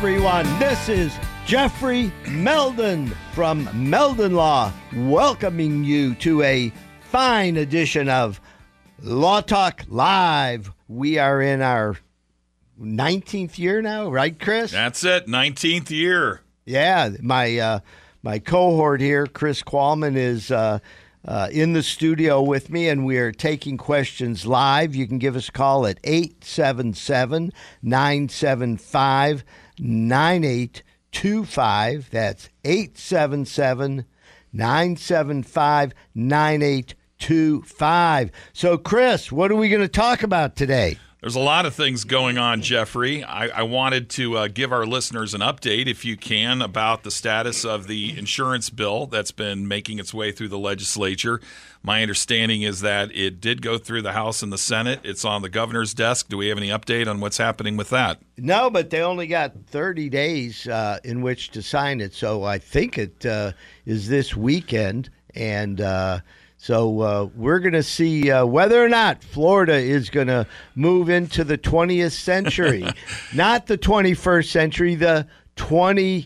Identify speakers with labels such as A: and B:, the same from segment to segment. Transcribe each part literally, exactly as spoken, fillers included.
A: everyone. This is Jeffrey Meldon from Meldon Law, welcoming you to a fine edition of Law Talk Live. We are in our nineteenth year now, right, Chris?
B: That's it, nineteenth year.
A: Yeah, my uh, my cohort here, Chris Qualman, is uh, uh, in the studio with me, and we are taking questions live. You can give us a call at eight seven seven, nine seven five, nine eight two five. That's eight seven seven, nine seven five, nine eight two five. So, Chris, what are we going to talk about today?
B: There's a lot of things going on, Jeffrey. I, I wanted to uh, give our listeners an update, if you can, about the status of the insurance bill that's been making its way through the legislature. My understanding is that it did go through the House and the Senate. It's on the governor's desk. Do we have any update on what's happening with that?
A: No, but they only got thirty days uh, in which to sign it. So I think it uh, is this weekend. And uh So uh, we're going to see uh, whether or not Florida is going to move into the twentieth century, not the twenty-first century, the twenty,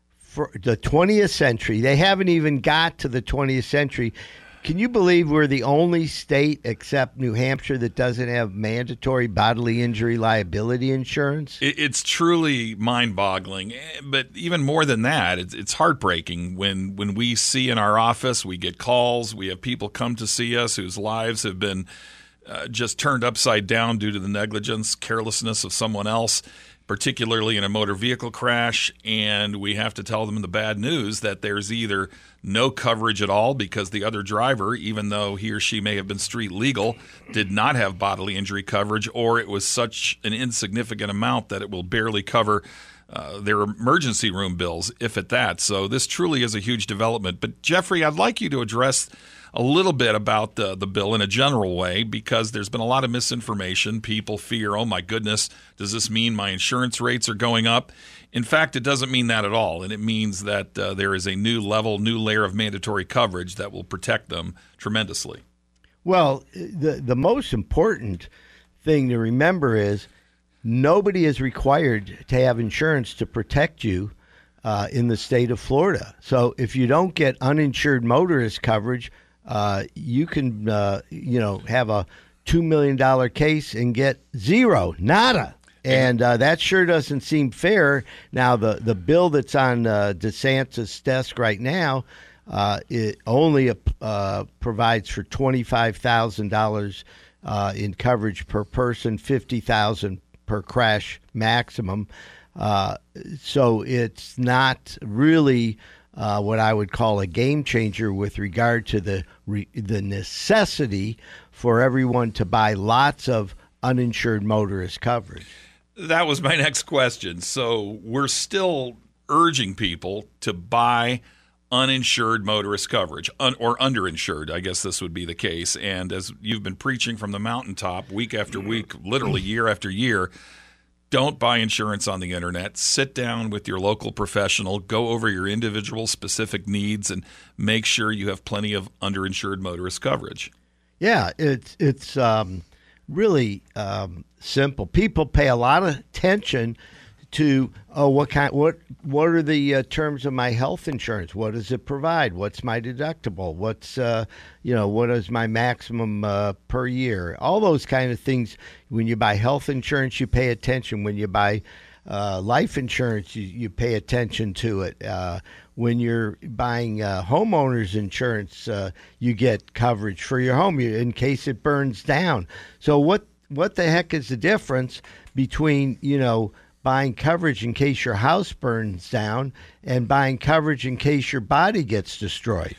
A: the twentieth century. They haven't even got to the twentieth century. Can you believe we're the only state except New Hampshire that doesn't have mandatory bodily injury liability insurance?
B: It's truly mind-boggling. But even more than that, it's, it's heartbreaking when, when we see in our office, we get calls, we have people come to see us whose lives have been uh, just turned upside down due to the negligence, carelessness of someone else, particularly in a motor vehicle crash, and we have to tell them the bad news that there's either no coverage at all because the other driver, even though he or she may have been street legal, did not have bodily injury coverage, or it was such an insignificant amount that it will barely cover uh, their emergency room bills, if at that. So this truly is a huge development. But Jeffrey, I'd like you to address a little bit about the, the bill in a general way, because there's been a lot of misinformation. People fear, oh my goodness, does this mean my insurance rates are going up? In fact, it doesn't mean that at all, and it means that uh, there is a new level, new layer of mandatory coverage that will protect them tremendously.
A: Well, the the most important thing to remember is nobody is required to have insurance to protect you uh, in the state of Florida. So if you don't get uninsured motorist coverage, uh, you can, uh, you know, have a two million dollars case and get zero, nada. And uh, that sure doesn't seem fair. Now, the, the bill that's on uh, DeSantis' desk right now, uh, it only uh, provides for twenty-five thousand dollars uh, in coverage per person, fifty thousand dollars per crash maximum. Uh, so it's not really uh, what I would call a game changer with regard to the re- the necessity for everyone to buy lots of uninsured motorist coverage.
B: That was my next question. So we're still urging people to buy uninsured motorist coverage, un- or underinsured, I guess this would be the case. And as you've been preaching from the mountaintop week after week, literally year after year, don't buy insurance on the internet. Sit down with your local professional, go over your individual specific needs, and make sure you have plenty of underinsured motorist coverage.
A: Yeah, it's it's um, really um, simple. People pay a lot of attention to, oh, what kind, what, what are the uh, terms of my health insurance? What does it provide? What's my deductible? What's, uh, you know, what is my maximum uh, per year? All those kind of things. When you buy health insurance, you pay attention. When you buy uh, life insurance, you, you pay attention to it. Uh, when you're buying uh, homeowners insurance, uh, you get coverage for your home in case it burns down. So what, what the heck is the difference between, you know, buying coverage in case your house burns down and buying coverage in case your body gets destroyed?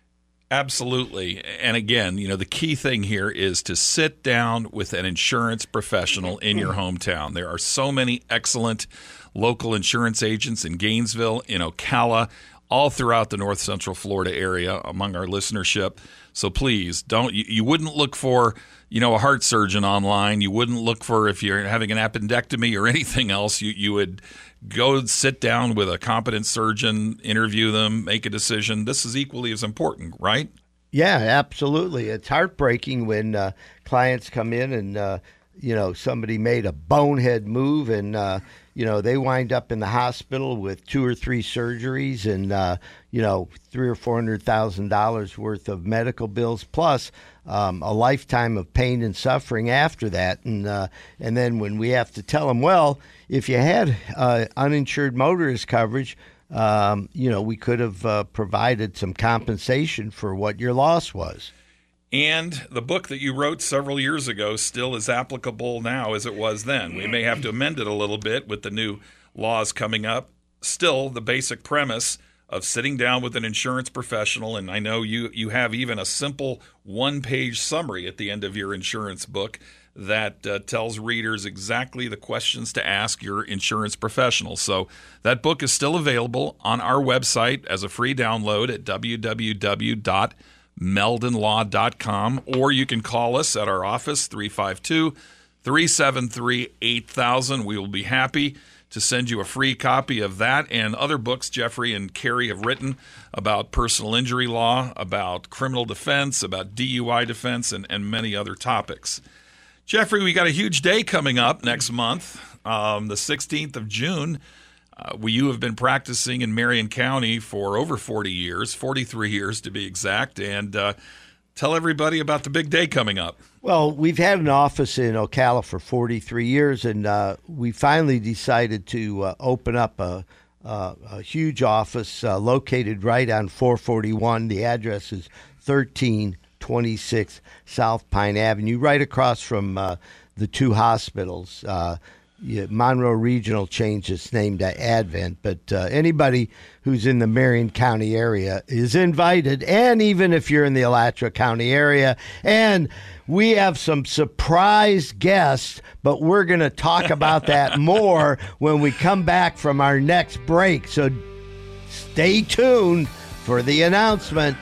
B: Absolutely. And again, you know, the key thing here is to sit down with an insurance professional in your hometown. There are so many excellent local insurance agents in Gainesville, in Ocala, all throughout the North Central Florida area among our listenership. So please don't, you, you wouldn't look for, you know, a heart surgeon online. You wouldn't look for, if you're having an appendectomy or anything else, you, you would go sit down with a competent surgeon, interview them, make a decision. This is equally as important, right?
A: Yeah, absolutely. It's heartbreaking when uh, clients come in and, uh, you know, somebody made a bonehead move and, uh, you know, they wind up in the hospital with two or three surgeries and, uh, you know, three or four hundred thousand dollars worth of medical bills, plus um, a lifetime of pain and suffering after that. And uh, and then when we have to tell them, well, if you had uh, uninsured motorist coverage, um, you know, we could have uh, provided some compensation for what your loss was.
B: And the book that you wrote several years ago still is applicable now as it was then. We may have to amend it a little bit with the new laws coming up. Still, the basic premise of sitting down with an insurance professional, and I know you, you have even a simple one-page summary at the end of your insurance book that uh, tells readers exactly the questions to ask your insurance professional. So that book is still available on our website as a free download at w w w dot meldon law dot com, or you can call us at our office, three five two, three seven three, eight thousand. We will be happy to send you a free copy of that and other books Jeffrey and Carrie have written about personal injury law, about criminal defense, about D U I defense, and, and many other topics. Jeffrey, we got a huge day coming up next month, um, the sixteenth of June. Uh, we, you have been practicing in Marion County for over forty years, forty-three years to be exact, and uh, tell everybody about the big day coming up.
A: Well, we've had an office in Ocala for forty-three years, and uh, we finally decided to uh, open up a, a, a huge office uh, located right on four forty-one. The address is thirteen twenty-six South Pine Avenue, right across from uh, the two hospitals. Uh, yeah, Monroe Regional changed its name to Advent, but uh, anybody who's in the Marion County area is invited, and even if you're in the Alachua County area. And we have some surprise guests, but we're going to talk about that more when we come back from our next break. So stay tuned for the announcement.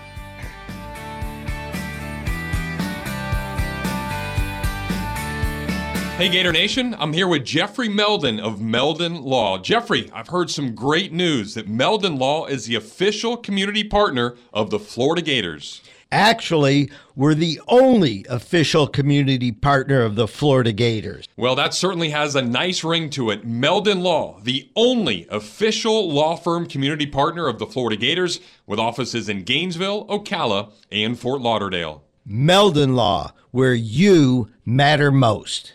C: Hey Gator Nation, I'm here with Jeffrey Meldon of Meldon Law. Jeffrey, I've heard some great news that Meldon Law is the official community partner of the Florida Gators.
A: Actually, we're the only official community partner of the Florida Gators.
C: Well, that certainly has a nice ring to it. Meldon Law, the only official law firm community partner of the Florida Gators, with offices in Gainesville, Ocala, and Fort Lauderdale.
A: Meldon Law, where you matter most.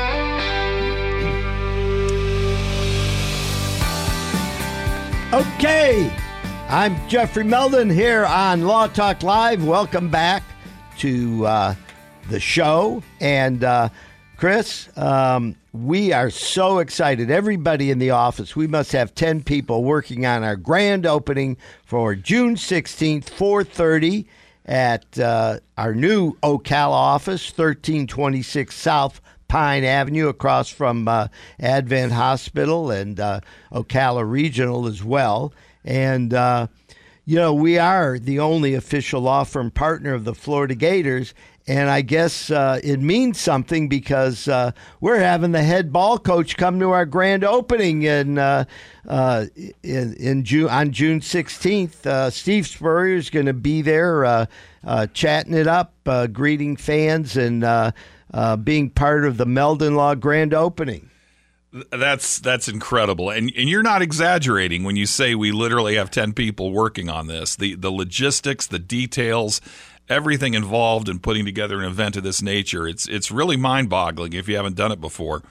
A: Okay, I'm Jeffrey Meldon here on Law Talk Live. Welcome back to uh, the show. And uh, Chris, um, we are so excited. Everybody in the office, we must have ten people working on our grand opening for June sixteenth, four thirty at uh, our new Ocala office, thirteen twenty-six South Pine Avenue, across from uh, Advent Hospital and uh, Ocala Regional as well. And, uh, you know, we are the only official law firm partner of the Florida Gators. And I guess uh, it means something because uh, we're having the head ball coach come to our grand opening in, uh, uh, in, in June, on June sixteenth. Uh, Steve Spurrier is going to be there uh, uh, chatting it up, uh, greeting fans, and uh, Uh, being part of the Meldon Law grand opening.
B: That's that's incredible. And and you're not exaggerating when you say we literally have ten people working on this. The the logistics, the details, everything involved in putting together an event of this nature, it's it's really mind-boggling if you haven't done it before.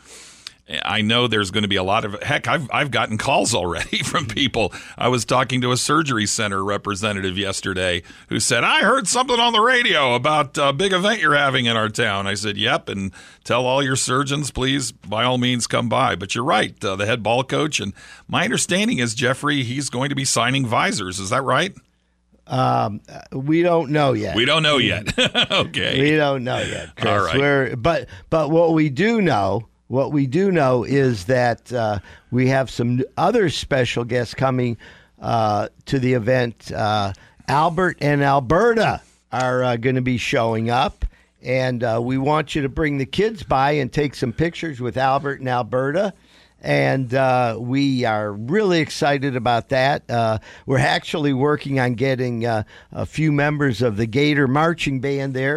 B: I know there's going to be a lot of, heck, I've I've gotten calls already from people. I was talking to a surgery center representative yesterday who said, I heard something on the radio about a big event you're having in our town. I said, yep, and tell all your surgeons, please, by all means, come by. But you're right, uh, the head ball coach, and my understanding is, Jeffrey, he's going to be signing visors. Is that right?
A: Um, we don't know yet.
B: We don't know yet. Okay.
A: We don't know yet, Chris.
B: All right.
A: We're, but, but what we do know What we do know is that uh, we have some other special guests coming uh, to the event. Uh, Albert and Alberta are uh, going to be showing up, and uh, we want you to bring the kids by and take some pictures with Albert and Alberta. And uh, we are really excited about that. Uh, we're actually working on getting uh, a few members of the Gator Marching Band there.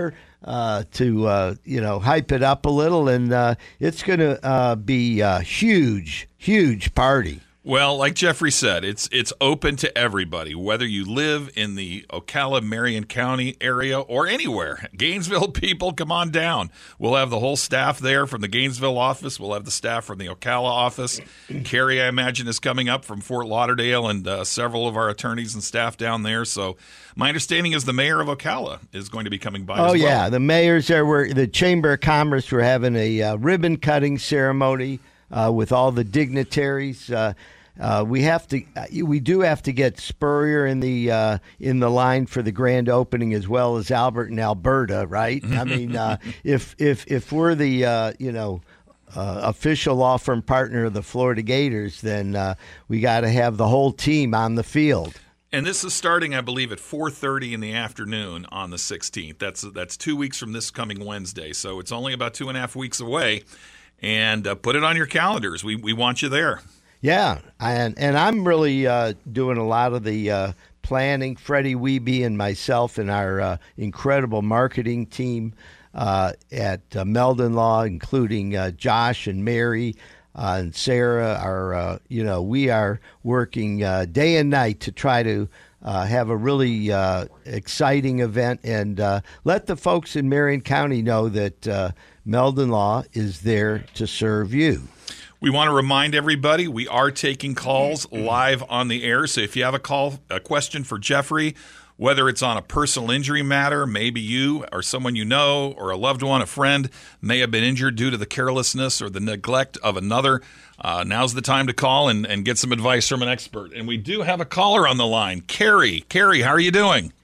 A: uh, to uh, you know hype it up a little, and uh, it's going to uh, be a huge, huge party.
B: Well, like Jeffrey said, it's it's open to everybody, whether you live in the Ocala, Marion County area or anywhere. Gainesville people, come on down. We'll have the whole staff there from the Gainesville office. We'll have the staff from the Ocala office. Carrie, I imagine, is coming up from Fort Lauderdale, and uh, several of our attorneys and staff down there. So my understanding is the mayor of Ocala is going to be coming by
A: oh,
B: as well.
A: yeah, the mayor's there. We're, the Chamber of Commerce, we're having a uh, ribbon-cutting ceremony Uh, with all the dignitaries. Uh, uh, we have to, uh, we do have to get Spurrier in the uh, in the line for the grand opening, as well as Albert and Alberta, right? I mean, uh, if if if we're the uh, you know uh, official law firm partner of the Florida Gators, then uh, we got to have the whole team on the field.
B: And this is starting, I believe, at four thirty in the afternoon on the sixteenth. That's that's two weeks from this coming Wednesday, so it's only about two and a half weeks away. And uh, put it on your calendars. We we want you there.
A: Yeah, and and I'm really uh, doing a lot of the uh, planning. Freddie Wiebe and myself and our uh, incredible marketing team uh, at uh, Meldon Law, including uh, Josh and Mary uh, and Sarah, are uh, you know we are working uh, day and night to try to uh, have a really uh, exciting event and uh, let the folks in Marion County know that uh, Meldon Law is there to serve you.
B: We want to remind everybody we are taking calls live on the air. So if you have a call, a question for Jeffrey, whether it's on a personal injury matter, maybe you or someone you know or a loved one, a friend may have been injured due to the carelessness or the neglect of another, uh, now's the time to call and, and get some advice from an expert. And we do have a caller on the line. Carrie. Carrie, how are you doing?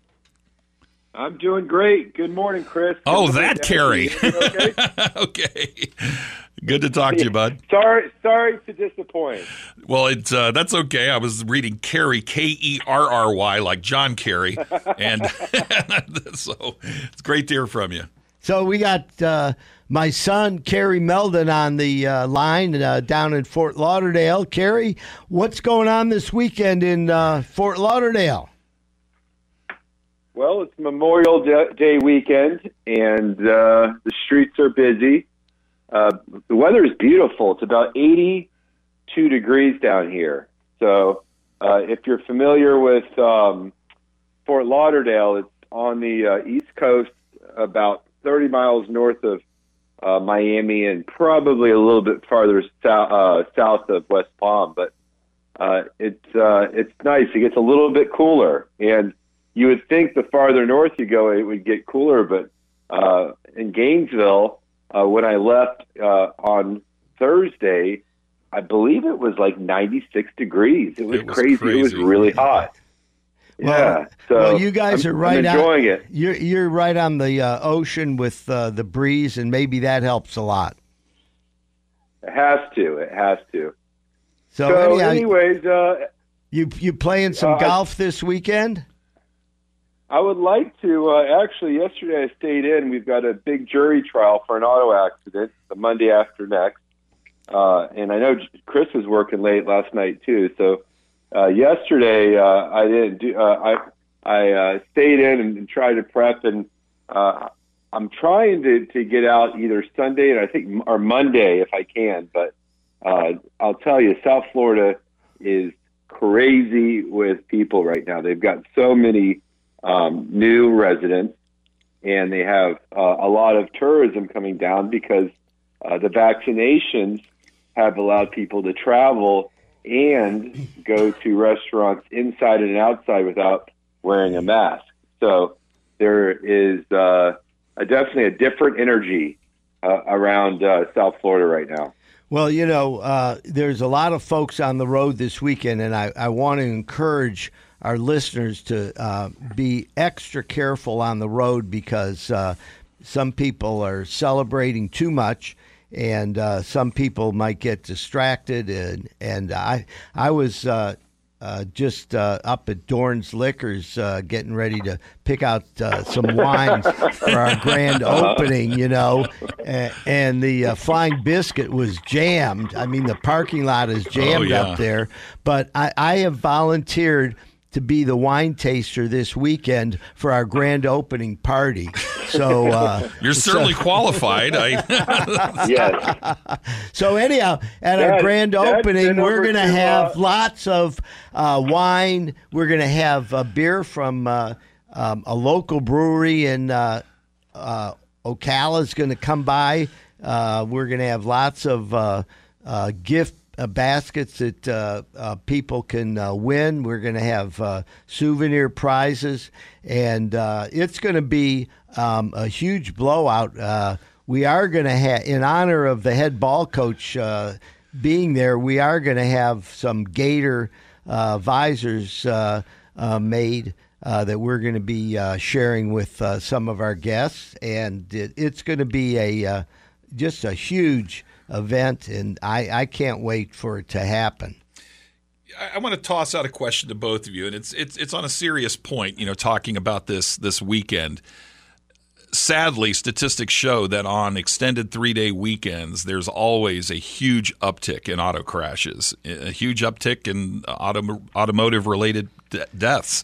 D: I'm doing great. Good morning, Chris. Good
B: oh,
D: morning,
B: that Carrie.
D: Okay?
B: Okay. Good to talk to you, bud.
D: Sorry, sorry to disappoint.
B: Well, it's uh, that's okay. I was reading Kerry, K E R R Y, like John Kerry, and so it's great to hear from you.
A: So we got uh, my son, Kerry Meldon, on the uh, line uh, down in Fort Lauderdale. Kerry, what's going on this weekend in uh, Fort Lauderdale?
D: Well, it's Memorial Day weekend, and uh, the streets are busy. Uh, the weather is beautiful. It's about eighty-two degrees down here. So uh, if you're familiar with um, Fort Lauderdale, it's on the uh, East Coast, about thirty miles north of uh, Miami and probably a little bit farther south, uh, south of West Palm. But uh, it's, uh, it's nice. It gets a little bit cooler. And you would think the farther north you go, it would get cooler, but uh, in Gainesville, uh, when I left uh, on Thursday, I believe it was like ninety-six degrees. It was,
B: it was
D: crazy.
B: crazy.
D: It was really hot.
A: Well,
D: yeah, so
A: well, you guys
D: I'm,
A: are right.
D: I'm enjoying
A: on,
D: it.
A: You're you're right on the uh, ocean with uh, the breeze, and maybe that helps a lot.
D: It has to. It has to.
A: So,
D: So,
A: anyhow,
D: anyways, uh,
A: you you playing some
D: uh,
A: golf this weekend?
D: I would like to. Uh, actually, yesterday I stayed in. We've got a big jury trial for an auto accident the Monday after next. Uh, and I know Chris was working late last night, too. So uh, yesterday uh, I didn't do. Uh, I I uh, stayed in and, and tried to prep. And uh, I'm trying to, to get out either Sunday and I think or Monday if I can. But uh, I'll tell you, South Florida is crazy with people right now. They've got so many Um, new residents, and they have uh, a lot of tourism coming down because uh, the vaccinations have allowed people to travel and go to restaurants inside and outside without wearing a mask. So there is uh, a, definitely a different energy uh, around uh, South Florida right now.
A: Well, you know, uh, there's a lot of folks on the road this weekend, and I, I want to encourage our listeners to uh, be extra careful on the road because uh, some people are celebrating too much, and uh, some people might get distracted. And and I I was uh, uh, just uh, up at Dorn's Liquors uh, getting ready to pick out uh, some wines for our grand opening, you know, and, and the uh, Flying Biscuit was jammed. I mean, the parking lot is jammed
B: oh, yeah.
A: up there. But I, I have volunteered to be the wine taster this weekend for our grand opening party. So uh,
B: you're certainly so, qualified. I
D: yes.
A: So anyhow, at
D: that,
A: our grand opening, we're going to have uh, lots of uh, wine. We're going to have uh, beer from uh, um, a local brewery in uh, uh, Ocala is going to come by. Uh, we're going to have lots of uh, uh, gift uh, baskets that uh, uh, people can uh, win. We're going to have uh, souvenir prizes, and uh, it's going to be um, a huge blowout. Uh, we are going to have, in honor of the head ball coach uh, being there, we are going to have some Gator uh, visors uh, uh, made uh, that we're going to be uh, sharing with uh, some of our guests, and it, it's going to be a uh, just a huge event, and I, I can't wait for it to happen.
B: I, I want to toss out a question to both of you, and it's it's it's on a serious point. You know, talking about this this weekend. Sadly, statistics show that on extended three-day weekends, there's always a huge uptick in auto crashes, a huge uptick in auto, automotive-related de- deaths.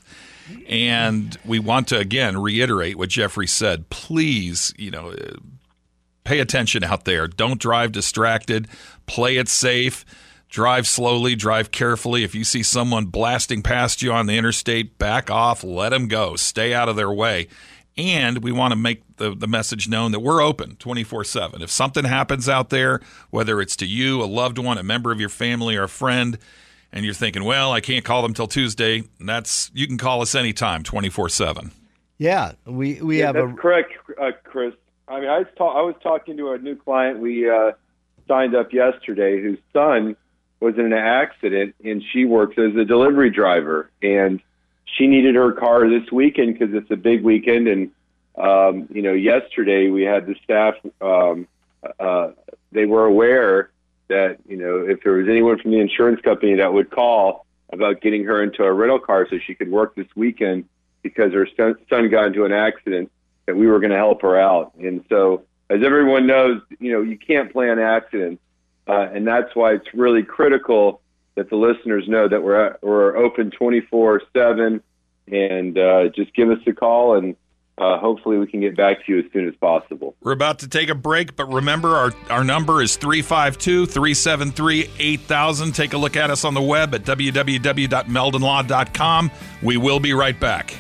B: And we want to, again, reiterate what Jeffrey said. Please, you know, pay attention out there. Don't drive distracted. Play it safe. Drive slowly. Drive carefully. If you see someone blasting past you on the interstate, back off. Let them go. Stay out of their way. And we want to make the, the message known that we're open twenty-four seven. If something happens out there, whether it's to you, a loved one, a member of your family, or a friend, and you're thinking, well, I can't call them till Tuesday, that's you can call us anytime, twenty-four seven.
A: Yeah, we, we
D: yeah,
A: have
D: that's
A: a...
D: correct, uh, Chris. I mean, I was, ta- I was talking to a new client we uh, signed up yesterday whose son was in an accident, and she works as a delivery driver, and she needed her car this weekend because it's a big weekend. And, um, you know, yesterday we had the staff, um, uh, they were aware that, you know, if there was anyone from the insurance company that would call about getting her into a rental car so she could work this weekend because her son, son got into an accident, that we were going to help her out. And so, as everyone knows, you know, you can't plan accidents. Uh, and that's why it's really critical that the listeners know that we're at, we're open twenty-four seven, and uh, just give us a call, and uh, hopefully we can get back to you as soon as possible.
B: We're about to take a break, but remember our, our number is three five two, three seven three, eight thousand. Take a look at us on the web at w w w dot meldon law dot com. We will be right back.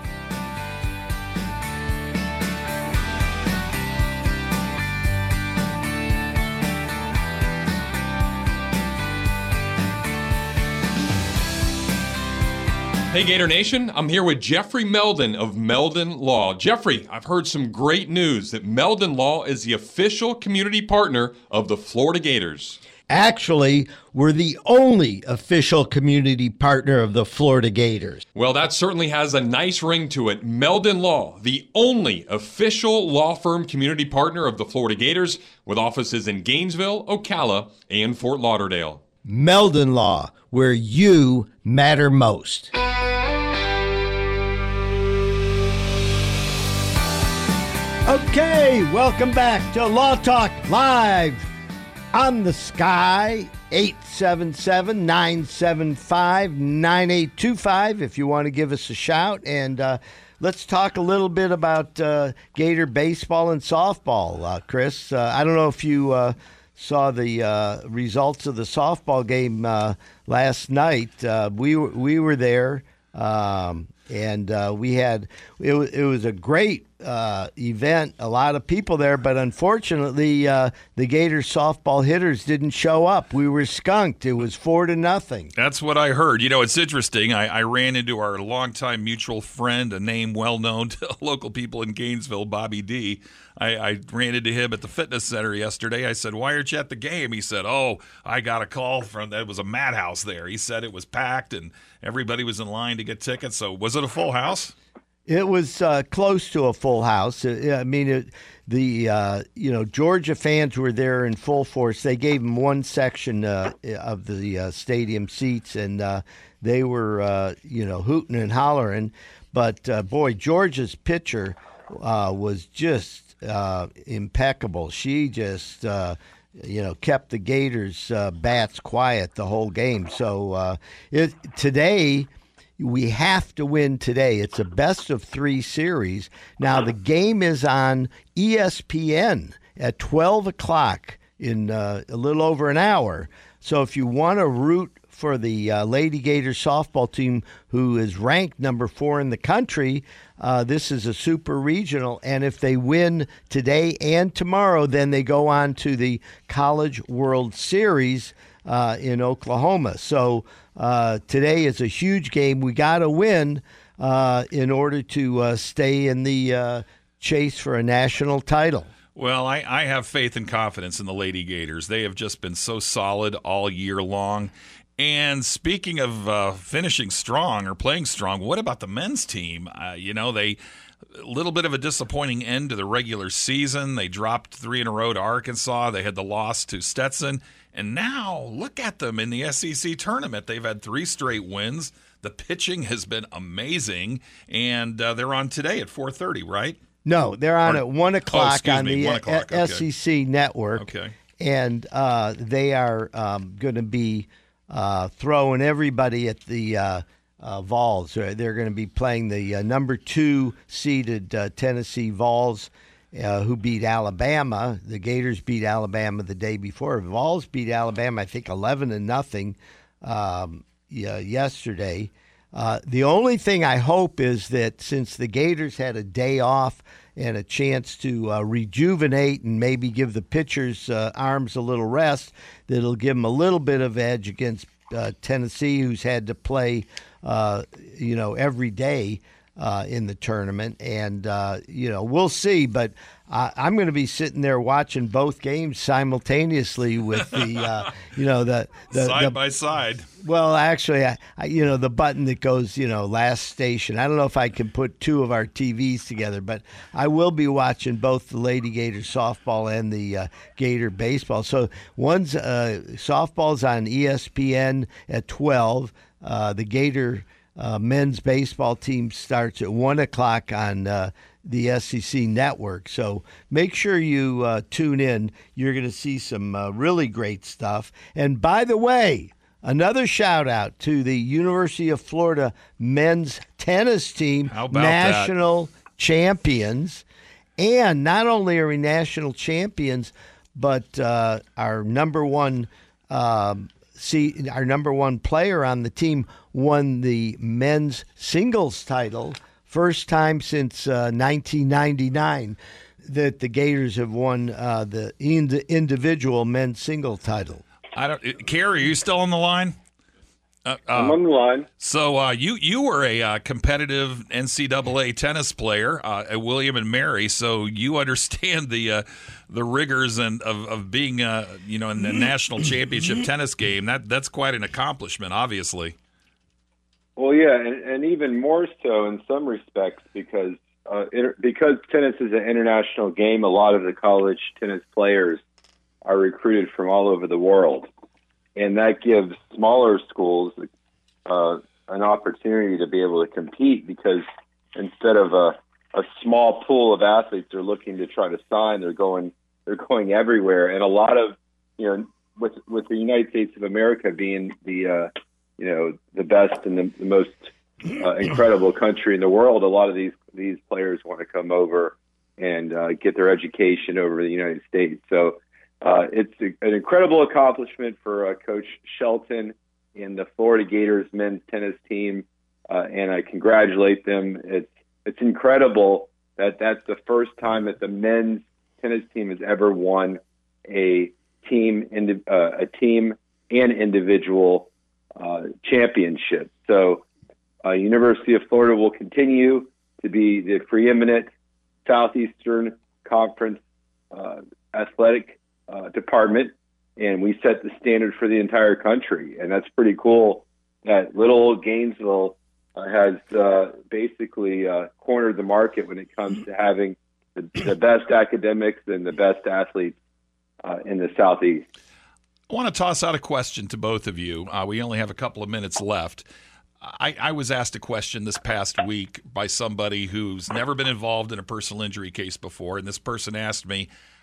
C: Hey, Gator Nation, I'm here with Jeffrey Meldon of Meldon Law. Jeffrey, I've heard some great news that Meldon Law is the official community partner of the Florida Gators.
A: Actually, we're the only official community partner of the Florida Gators.
C: Well, that certainly has a nice ring to it. Meldon Law, the only official law firm community partner of the Florida Gators, with offices in Gainesville, Ocala, and Fort Lauderdale.
A: Meldon Law, where you matter most. Okay, welcome back to Law Talk Live on the Sky, eight seven seven, nine seven five, nine eight two five if you want to give us a shout. And uh, let's talk a little bit about uh, Gator baseball and softball, uh, Chris. Uh, I don't know if you uh, saw the uh, results of the softball game uh, last night. Uh, we, were, we were there, um, and uh, we had it, it was a great Uh, event, a lot of people there, but unfortunately uh, the Gators softball hitters didn't show up. We were skunked. It was four to nothing.
B: That's what I heard. You know, it's interesting. I, I ran into our longtime mutual friend, a name well known to local people in Gainesville, Bobby D. I, I ran into him at the fitness center yesterday. I said, "Why aren't you at the game?" He said, "Oh, I got a call from, that was a madhouse there." He said it was packed and everybody was in line to get tickets. So was it a full house?
A: It was uh, close to a full house. I mean, it, the uh, you know Georgia fans were there in full force. They gave them one section uh, of the uh, stadium seats, and uh, they were uh, you know hooting and hollering. But uh, boy, Georgia's pitcher uh, was just uh, impeccable. She just uh, you know kept the Gators uh, bats quiet the whole game. So uh, it, today. we have to win today. It's a best of three series. Now, the game is on E S P N at twelve o'clock in uh, a little over an hour. So if you want to root for the uh, Lady Gators softball team, who is ranked number four in the country, uh, this is a super regional. And if they win today and tomorrow, then they go on to the College World Series uh, in Oklahoma. So uh, today is a huge game. We got to win uh, in order to uh, stay in the uh, chase for a national title.
B: Well, I, I have faith and confidence in the Lady Gators. They have just been so solid all year long. And speaking of uh, finishing strong or playing strong, what about the men's team? Uh, you know, they a little bit of a disappointing end to the regular season. They dropped three in a row to Arkansas. They had the loss to Stetson. And now look at them in the S E C tournament. They've had three straight wins. The pitching has been amazing. And uh, they're on today at four thirty, right?
A: No, they're on
B: or,
A: at one o'clock
B: oh,
A: on
B: me,
A: the
B: one o'clock. Okay.
A: S E C network.
B: Okay.
A: And uh, they are um, going to be uh, throwing everybody at the uh, uh, Vols. They're going to be playing the uh, number two seeded uh, Tennessee Vols, uh, who beat Alabama. The Gators beat Alabama the day before. Vols beat Alabama, I think, eleven to nothing um, yeah, yesterday. Uh, the only thing I hope is that since the Gators had a day off and a chance to uh, rejuvenate and maybe give the pitchers' uh, arms a little rest, that it'll give them a little bit of edge against uh, Tennessee, who's had to play, uh, you know, every day uh, in the tournament. And, uh, you know, we'll see. But I, I'm going to be sitting there watching both games simultaneously with the, uh, you know, the, the
B: side
A: the,
B: by side.
A: Well, actually, I, I, you know, the button that goes, you know, last station. I don't know if I can put two of our T Vs together, but I will be watching both the Lady Gator softball and the uh, Gator baseball. So one's uh, softball's on E S P N at twelve. Uh, the Gator uh, men's baseball team starts at one o'clock on uh, the S E C network. So make sure you uh, tune in. You're going to see some uh, really great stuff. And by the way, another shout out to the University of Florida men's tennis team,
B: How about
A: national that? champions. And not only are we national champions, but uh, our number one um, see, our number one player on the team won the men's singles title. First time since uh, nineteen ninety-nine that the Gators have won uh, the ind- individual men's single title.
B: I don't. Kerry, are you still on the line? Uh, uh,
D: I'm on the line.
B: So uh, you you were a uh, competitive N C double A tennis player uh, at William and Mary, so you understand the uh, the rigors and of, of being uh, you know in the national championship tennis game. That that's quite an accomplishment, obviously.
D: Well, yeah, and, and even more so in some respects because uh, inter- because tennis is an international game. A lot of the college tennis players are recruited from all over the world. And that gives smaller schools uh, an opportunity to be able to compete because instead of a, a small pool of athletes they're looking to try to sign, they're going they're going everywhere. And a lot of, you know, with with the United States of America being the uh, you know the best and the, the most uh, incredible country in the world, a lot of these these players want to come over and uh, get their education over the United States. So. Uh, it's a, an incredible accomplishment for uh, Coach Shelton and the Florida Gators men's tennis team, uh, and I congratulate them. It's it's incredible that that's the first time that the men's tennis team has ever won a team indi- uh, a team and individual uh, championship. So, uh, University of Florida will continue to be the preeminent Southeastern Conference uh, athletic Uh, department, and we set the standard for the entire country, and that's pretty cool that little old Gainesville uh, has uh, basically uh, cornered the market when it comes to having the, the best academics and the best athletes uh, in the Southeast.
B: I want to toss out a question to both of you. Uh, we only have a couple of minutes left. I, I was asked a question this past week by somebody who's never been involved in a personal injury case before, and this person asked me,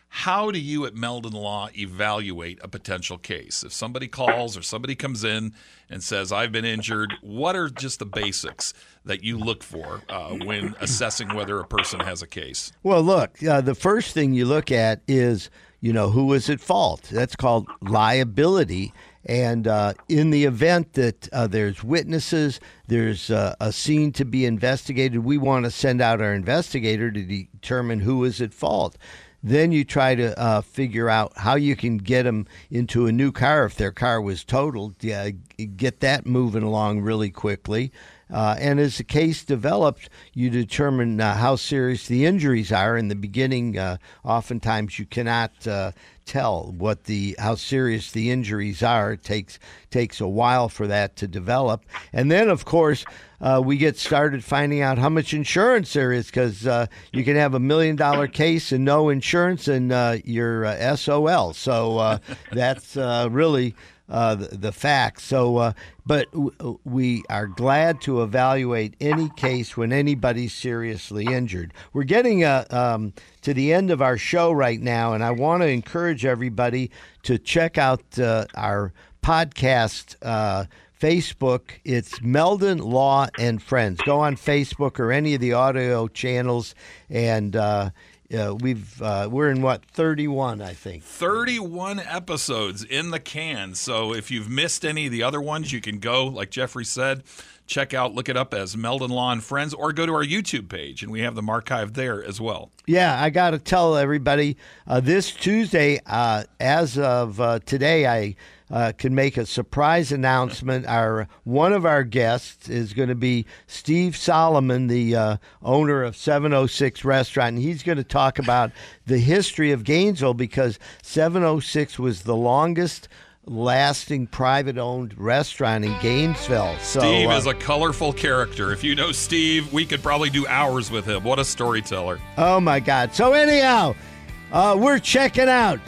B: How do you at Meldon Law evaluate a potential case? If somebody calls or somebody comes in and says, I've been injured, what are just the basics that you look for uh, when assessing whether a person has a case?
A: Well, look, uh, the first thing you look at is, you know, who is at fault. That's called liability. And uh, in the event that uh, there's witnesses, there's uh, a scene to be investigated, we want to send out our investigator to determine who is at fault. Then you try to uh, figure out how you can get them into a new car if their car was totaled. Yeah, get that moving along really quickly. Uh, and as the case develops, you determine uh, how serious the injuries are. In the beginning, uh, oftentimes you cannot uh, tell what the how serious the injuries are. It takes takes a while for that to develop. And then, of course, uh, we get started finding out how much insurance there is, because uh, you can have a million dollar case and no insurance, and uh, you're uh, S O L. So uh, that's uh, really Uh, the, the facts. So, uh, but w- we are glad to evaluate any case when anybody's seriously injured. We're getting uh, um, to the end of our show right now, and I want to encourage everybody to check out uh, our podcast uh, Facebook. It's Meldon Law and Friends. Go on Facebook or any of the audio channels, and uh, Uh, we've uh, we're in what thirty-one, I think.
B: thirty-one episodes in the can. So if you've missed any of the other ones, you can go, like Jeffrey said, check out, look it up as Meldon Law and Friends, or go to our YouTube page, and we have them archived there as well.
A: Yeah, I got to tell everybody uh, this Tuesday, uh, as of uh, today, I uh, can make a surprise announcement. Our one of our guests is going to be Steve Solomon, the uh, owner of seven oh six Restaurant, and he's going to talk about the history of Gainesville, because seven oh six was the longest lasting private-owned restaurant in Gainesville. So,
B: Steve
A: uh,
B: is a colorful character. If you know Steve, we could probably do hours with him. What a storyteller.
A: Oh, my God. So anyhow, uh, we're checking out.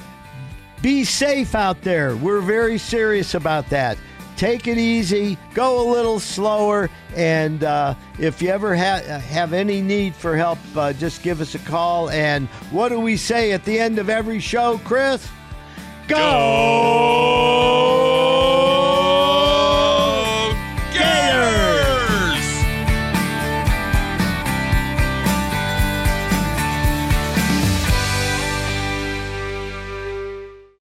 A: Be safe out there. We're very serious about that. Take it easy. Go a little slower. And uh, if you ever ha- have any need for help, uh, just give us a call. And what do we say at the end of every show, Chris? Go!